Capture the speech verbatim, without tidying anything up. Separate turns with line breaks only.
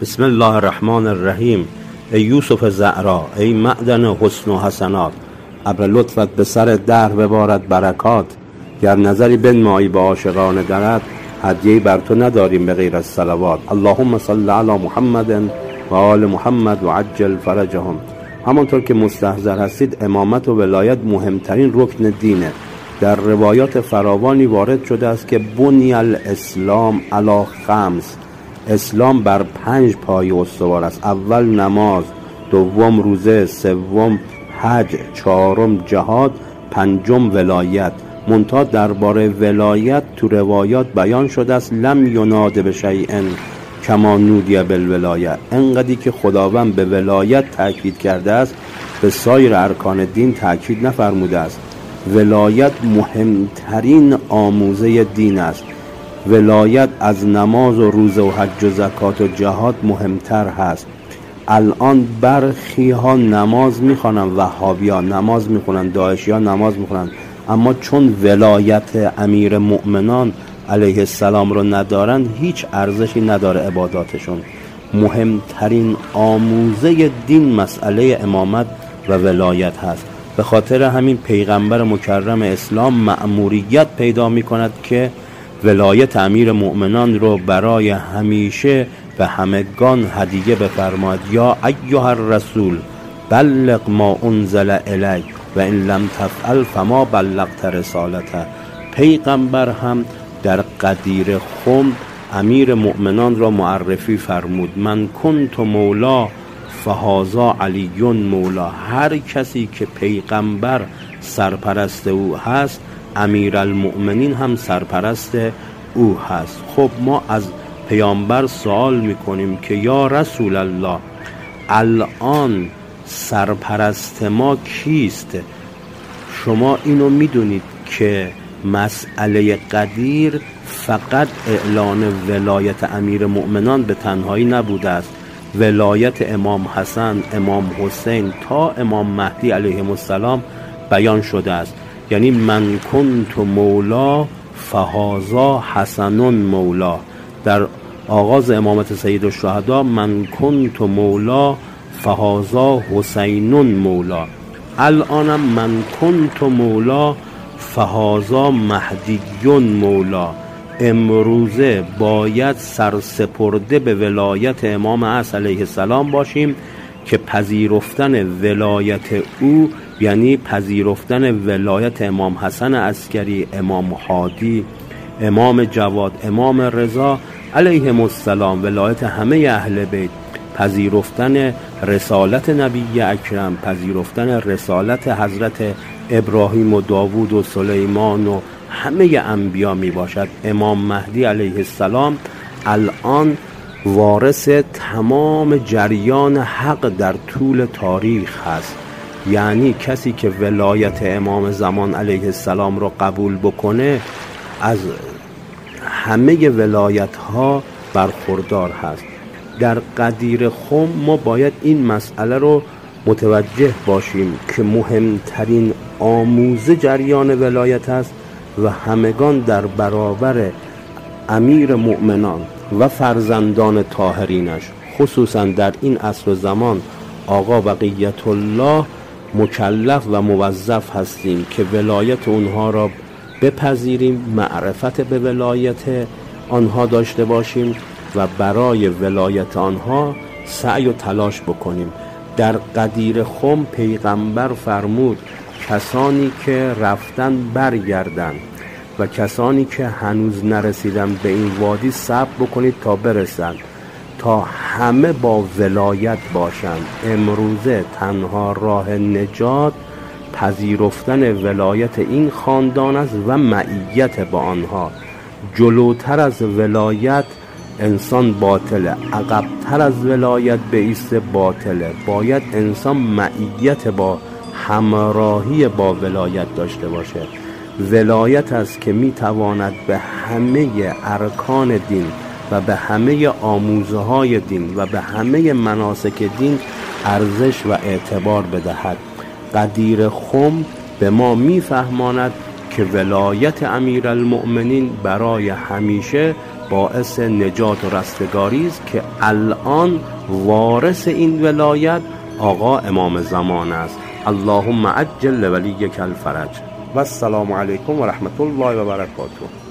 بسم الله الرحمن الرحیم. ای یوسف زعرا، ای معدن حسن و حسنات، ابر لطفت به سر دهر ببارد برکات. گر نظری بنمایی به عاشقان درت، هدیه‌ای بر تو نداریم به غیر از صلوات. اللهم صل علی محمد و آل محمد و عجل فرجهم. همانطور که مستحضر هستید، امامت و ولایت مهمترین رکن دینه. در روایات فراوانی وارد شده است که بنی الاسلام علی خمس، اسلام بر پنج پایه استوار است. اول نماز، دوم روزه، سوم حج، چهارم جهاد، پنجم ولایت. منتها درباره ولایت تو روایات بیان شده است لم یناد به شیء کما نودی بالولایه. انقدری که خداوند به ولایت تاکید کرده است، به سایر ارکان دین تاکید نفرموده است. ولایت مهمترین آموزه دین است. ولایت از نماز و روزه و حج و زکات و جهاد مهمتر هست. الان برخی ها نماز میخوانن، وهابی ها نماز میخونن، داعشی ها نماز میخونن، اما چون ولایت امیر مؤمنان علیه السلام رو ندارن، هیچ ارزشی نداره عباداتشون. مهمترین آموزه دین مسئله امامت و ولایت هست. به خاطر همین پیغمبر مکرم اسلام مأموریت پیدا میکند که ولایت امیر مؤمنان رو برای همیشه به همگان هدیه بفرماید. یا ایها الرسول بلغ ما انزل الیک و ان لم تفعل فما بلغت رسالته. پیغمبر هم در غدیر خم امیر مؤمنان را معرفی فرمود. من کنت مولا فهذا علی مولا. هر کسی که پیغمبر سرپرست او هست، امیر المؤمنین هم سرپرست او هست. خب ما از پیامبر سوال میکنیم که یا رسول الله، الان سرپرست ما کیست؟ شما اینو میدونید که مسئله غدیر فقط اعلان ولایت امیر مؤمنان به تنهایی نبوده است. ولایت امام حسن، امام حسین تا امام مهدی علیهم السلام بیان شده است. یعنی من کنت مولا فهذا حسن مولا. در آغاز امامت سید الشهدا من کنت مولا فهذا حسین مولا. الانم من کنت مولا فهذا مهدی مولا. امروزه باید سرسپرده به ولایت امام عصر علیه السلام باشیم که پذیرفتن ولایت او یعنی پذیرفتن ولایت امام حسن عسکری، امام هادی، امام جواد، امام رضا علیهم السلام، ولایت همه اهل بیت، پذیرفتن رسالت نبی اکرم، پذیرفتن رسالت حضرت ابراهیم و داوود و سلیمان و همه انبیا می باشد. امام مهدی علیه السلام الان وارث تمام جریان حق در طول تاریخ هست. یعنی کسی که ولایت امام زمان علیه السلام رو قبول بکنه از همه ولایت ها برخوردار هست. در غدیر خم ما باید این مسئله رو متوجه باشیم که مهمترین آموزه جریان ولایت است و همگان در برابر امیر مؤمنان و فرزندان طاهرینش، خصوصا در این عصر و زمان آقا بقیت الله، مکلف و موظف هستیم که ولایت اونها را بپذیریم، معرفت به ولایت آنها داشته باشیم و برای ولایت آنها سعی و تلاش بکنیم. در غدیر خم پیغمبر فرمود کسانی که رفتن برگردن و کسانی که هنوز نرسیدن به این وادی صبر بکنید تا برسن، تا همه با ولایت باشند. امروزه تنها راه نجات پذیرفتن ولایت این خاندان است و معیت با آنها. جلوتر از ولایت انسان باطله، عقبتر از ولایت بایست باطله. باید انسان معیت با همراهی با ولایت داشته باشه. ولایت است که میتواند به همه ارکان دین و به همه آموزه های دین و به همه مناسک دین ارزش و اعتبار بدهد. غدیر خم به ما میفهماند که ولایت امیرالمؤمنین برای همیشه باعث نجات و رستگاری است که الان وارث این ولایت آقا امام زمان است. اللهم عجل لولیک الفرج. و السلام علیکم و رحمت الله و برکاته.